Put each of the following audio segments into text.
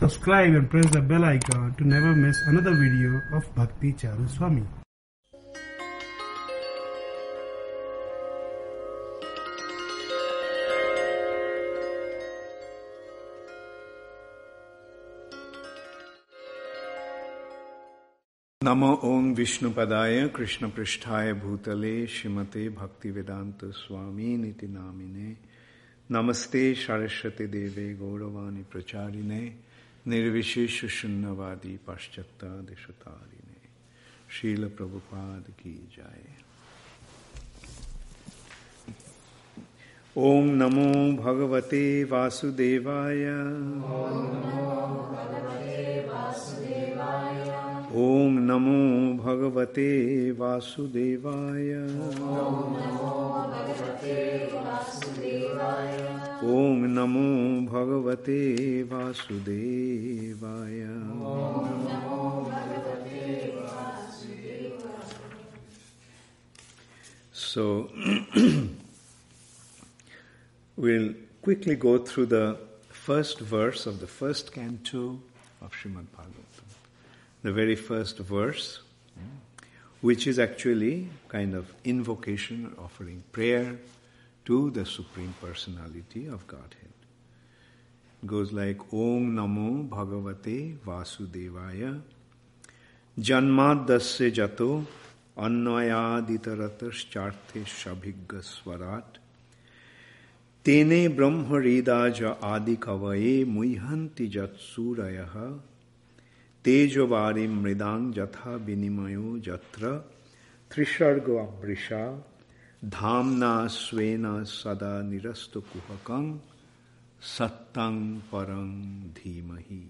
Subscribe and press the bell icon to never miss another video of Bhakti Charu Swami. Namo Om Vishnupadaya Krishna Pristhaya Bhutale Shrimate Bhaktivedanta Swami Niti Namine Namaste Saraswati Deve Gauravani Pracharine Nirvishesha Shunnavadi Paschata Deshatarine Srila Prabhupada Ki Jai. Om Namo Bhagavate Vasudevaya. Om Namo Bhagavate Vasudevaya. Om Namo Bhagavate Vasudevaya. So, we'll quickly go through the first verse of the first canto of Srimad Bhagavatam. The very first verse, which is actually kind of invocation, offering prayer to the Supreme Personality of Godhead. It goes like, Om Namo Bhagavate Vasudevaya Janmadasya Jato Annayaditaratascharthe Shabhigga Swarat Tene Brahmaridaja Adi Kavaye Muihanti Jatsurayaha Tejovari mridang jatha vinimayo jatra trishargo abrisha dhamna svena sada nirasto kuhakang sattang parang dhimahi.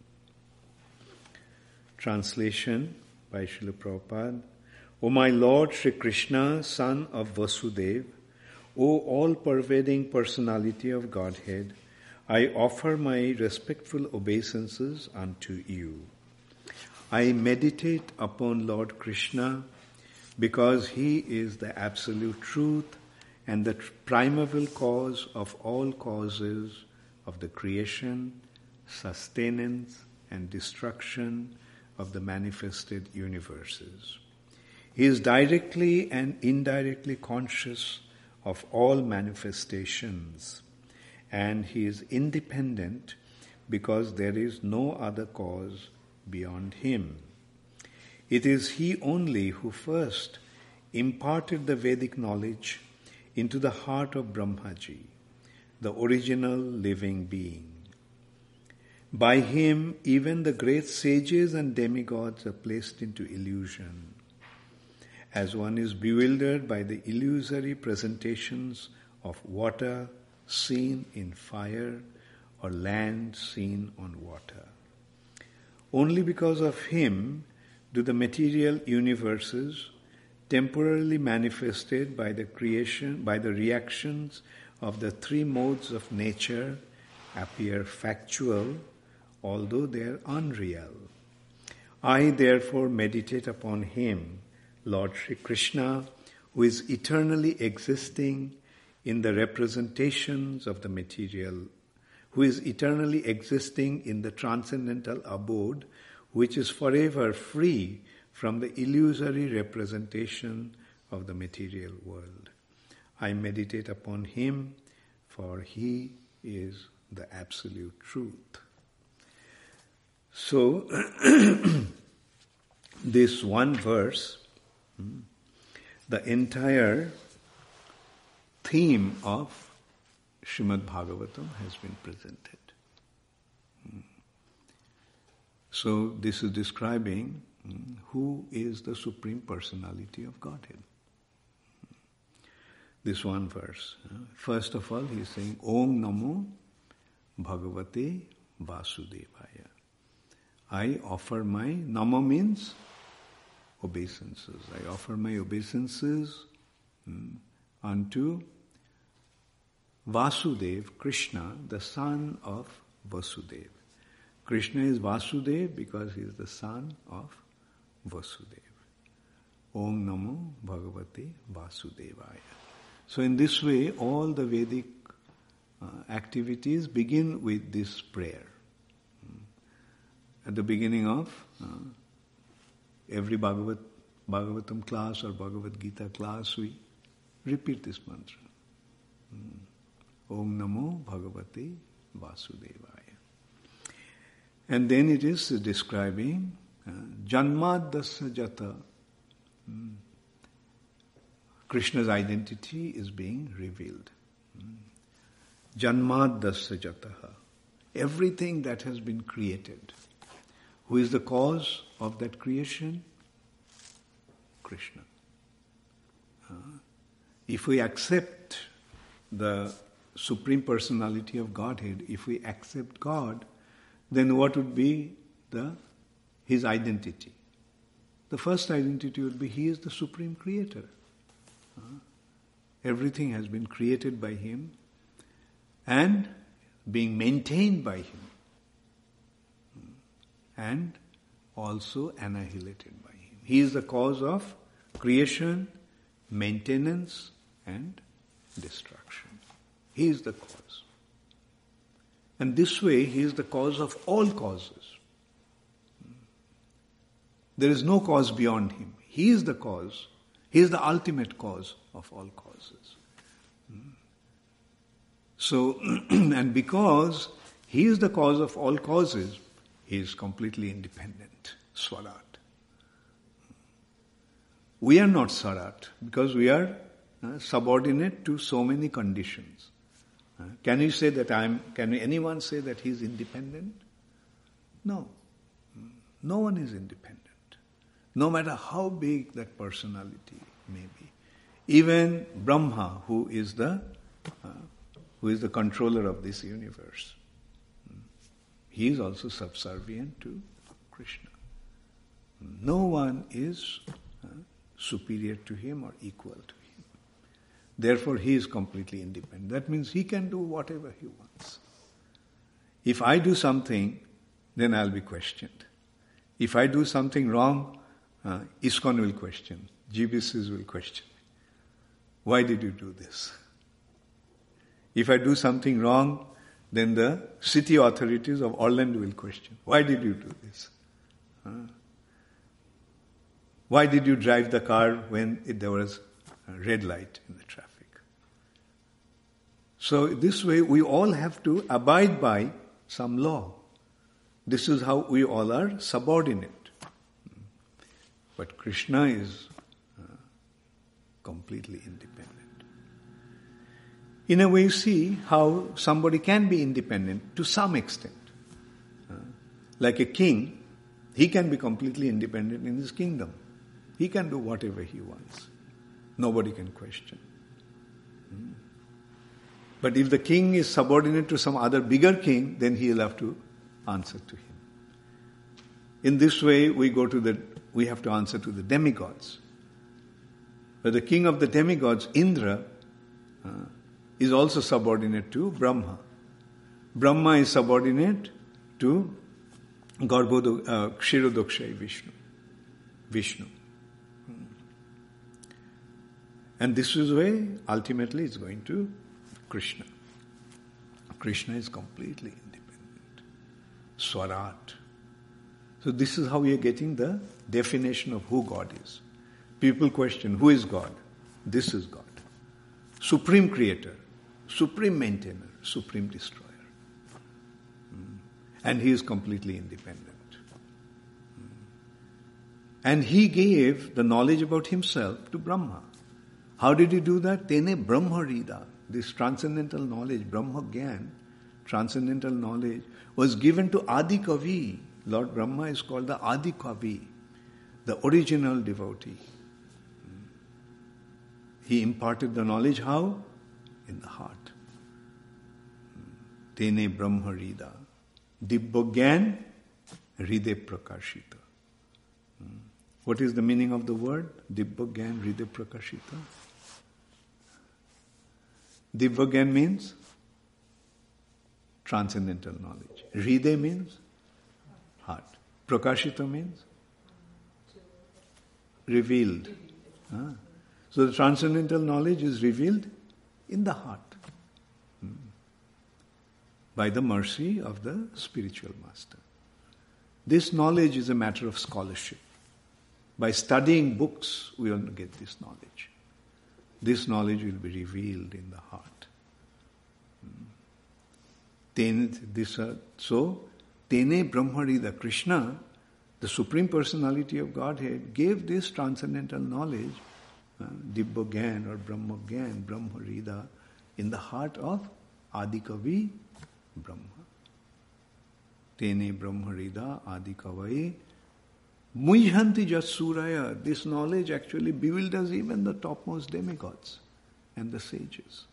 Translation by Srila Prabhupada. O my Lord Sri Krishna, son of Vasudeva, O all-pervading personality of Godhead, I offer my respectful obeisances unto you. I meditate upon Lord Krishna because He is the absolute truth and the primeval cause of all causes of the creation, sustenance, and destruction of the manifested universes. He is directly and indirectly conscious of all manifestations, and He is independent because there is no other cause beyond Him. It is He only who first imparted the Vedic knowledge into the heart of Brahmaji, the original living being. By Him, even the great sages and demigods are placed into illusion, as one is bewildered by the illusory presentations of water seen in fire or land seen on water. Only because of Him do the material universes, temporarily manifested by the reactions of the three modes of nature, appear factual, although they are unreal. I therefore meditate upon Him, Lord Sri Krishna, who is eternally existing in the representations of the material, who is eternally existing in the transcendental abode, which is forever free from the illusory representation of the material world. I meditate upon Him, for He is the absolute truth. So, this one verse, the entire theme of Srimad Bhagavatam has been presented. So this is describing who is the Supreme Personality of Godhead. This one verse. First of all, he is saying, Om Namo Bhagavate Vasudevaya. I offer my, Namo means obeisances. I offer my obeisances unto Vasudeva, Krishna, the son of Vasudeva. Krishna is Vasudeva because he is the son of Vasudeva. Om Namo Bhagavate Vasudevaya. So in this way, all the Vedic activities begin with this prayer. at the beginning of every Bhagavatam class or Bhagavad Gita class, we repeat this mantra. Om Namo Bhagavate Vasudevaya. And then it is describing Janmadasya Jata. Krishna's identity is being revealed. Janmadasya Jataha. Everything that has been created. Who is the cause of that creation? Krishna. If we accept the Supreme Personality of Godhead, if we accept God, then what would be his identity? The first identity would be he is the Supreme Creator. Everything has been created by him and being maintained by him and also annihilated by him. He is the cause of creation, maintenance and destruction. He is the cause. And this way, he is the cause of all causes. There is no cause beyond him. He is the cause. He is the ultimate cause of all causes. So, and because he is the cause of all causes, he is completely independent. Swarat. We are not Swarat because we are subordinate to so many conditions. Can you say that can anyone say that he is independent? No. No one is independent. No matter how big that personality may be. Even Brahma, who is the controller of this universe, he is also subservient to Krishna. No one is superior to him or equal to him. Therefore, he is completely independent. That means he can do whatever he wants. If I do something, then I'll be questioned. If I do something wrong, ISKCON will question. GBCs will question. Why did you do this? If I do something wrong, then the city authorities of Orlando will question. Why did you do this? Why did you drive the car when there was a red light in the traffic? So this way we all have to abide by some law. This is how we all are subordinate. But Krishna is completely independent. In a way, you see how somebody can be independent to some extent. Like a king, he can be completely independent in his kingdom. He can do whatever he wants. Nobody can question. But if the king is subordinate to some other bigger king, then he will have to answer to him. In this way, we have to answer to the demigods. But the king of the demigods, Indra, is also subordinate to Brahma. Brahma is subordinate to Kshirodakshayi Vishnu. And this is way, ultimately, it's going to Krishna. Krishna is completely independent. Swarat. So this is how we are getting the definition of who God is. People question, who is God? This is God. Supreme Creator, Supreme Maintainer, Supreme Destroyer. And He is completely independent. And He gave the knowledge about Himself to Brahma. How did He do that? Tene Brahma Rida. This transcendental knowledge, Brahma Gyan, transcendental knowledge, was given to Adi Kavi. Lord Brahma is called the Adi Kavi, the original devotee. He imparted the knowledge how? In the heart. Tene Brahma Rida. Dibbo Gyan Ride Prakashita. What is the meaning of the word? Dibbo Gyan Ride Prakashita. Dibbo Gyan means transcendental knowledge. Ride means heart. Prakashita means revealed. So the transcendental knowledge is revealed in the heart by the mercy of the spiritual master. This knowledge is a matter of scholarship. By studying books, we will get this knowledge. This knowledge will be revealed in the heart. So, Tene Brahmarida, Krishna, the Supreme Personality of Godhead, gave this transcendental knowledge, Dibba Gyan or Brahma Gyan, Brahmarida, in the heart of Adikavi Brahma. Tene Brahmarida Adikavai Mujhanti Jasuraya. This knowledge actually bewilders even the topmost demigods and the sages.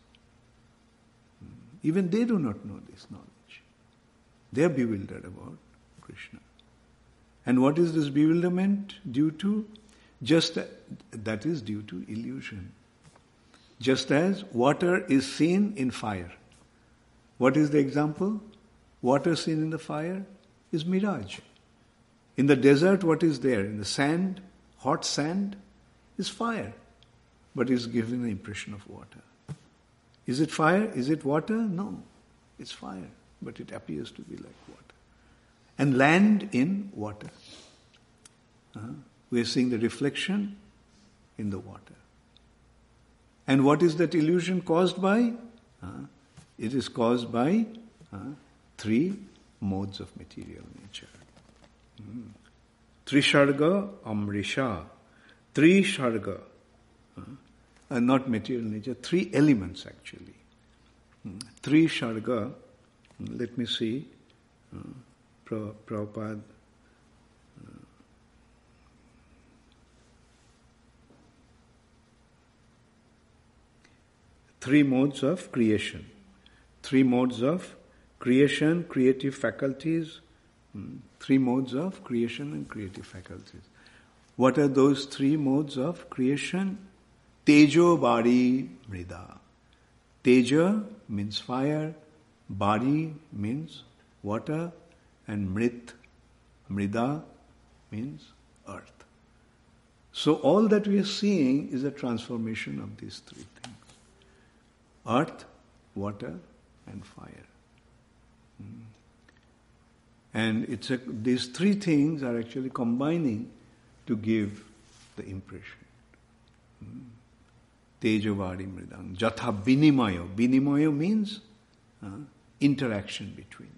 Even they do not know this knowledge. They are bewildered about Krishna. And what is this bewilderment due to? That is due to illusion. Just as water is seen in fire. What is the example? Water seen in the fire is mirage. In the desert, what is there? In the sand, hot sand, is fire. But it's given the impression of water. Is it fire? Is it water? No. It's fire. But it appears to be like water. And land in water. We are seeing the reflection in the water. And what is that illusion caused by? It is caused by three modes of material nature. Trisharga Amrisha. Trisharga. Not material nature, three elements actually. Trisharga, let me see, Prabhupada. Three modes of creation. Three modes of creation, creative faculties. Three modes of creation and creative faculties. What are those three modes of creation? Tejo, Bari, Mrida. Teja means fire, Bari means water, and Mrida means earth. So all that we are seeing is a transformation of these three things. Earth, water, and fire. And these three things are actually combining to give the impression. Tejavari Mridang. Jatha Binimayo. Binimayo means interaction between.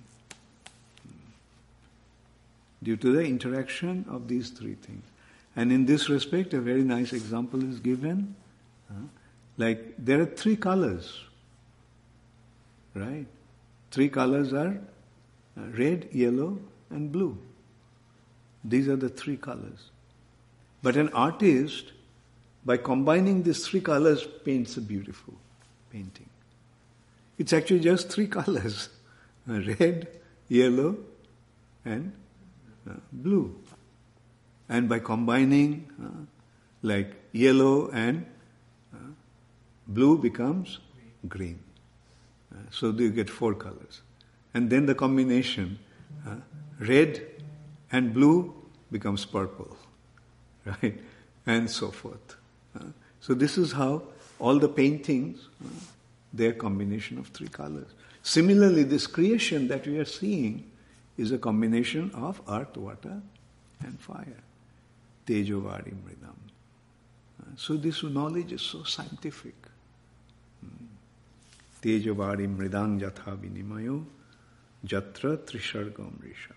Due to the interaction of these three things. And in this respect, a very nice example is given. Like there are three colors. Right? Three colors are red, yellow, and blue. These are the three colors. But an artist, by combining these three colors, paints a beautiful painting. It's actually just three colors. Red, yellow, and blue. And by combining, like yellow and blue becomes green. So you get four colors. And then the combination, red and blue becomes purple. Right? And so forth. So this is how all the paintings, they're a combination of three colors. Similarly, this creation that we are seeing is a combination of earth, water, and fire. Tejovari Mridam. So this knowledge is so scientific. Tejovari Mridang Jatha Vinimayo Jatra Trishargam Risha.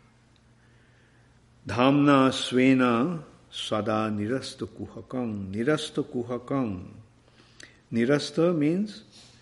Dhamna Svena Sada Nirasta Kuhakam. Nirasta Kuhakam. Nirasta means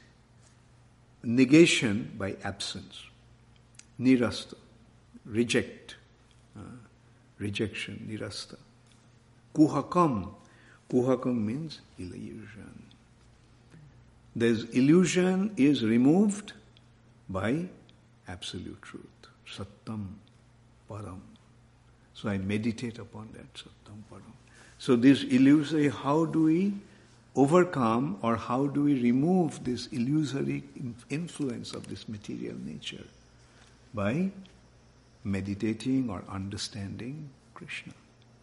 negation by absence. Nirasta. Reject. Rejection. Nirasta. Kuhakam. Kuhakam means illusion. This illusion is removed by absolute truth. Sattam Param. So I meditate upon that Sattam Param. So this illusory, how do we overcome or how do we remove this illusory influence of this material nature? By meditating or understanding Krishna.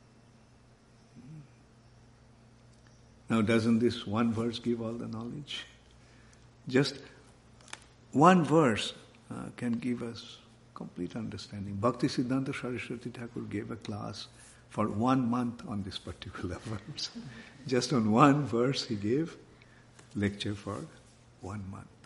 Now doesn't this one verse give all the knowledge? Just one verse can give us complete understanding. Bhakti Siddhanta Saraswati Thakur gave a class for 1 month on this particular verse. Just on one verse he gave lecture for 1 month.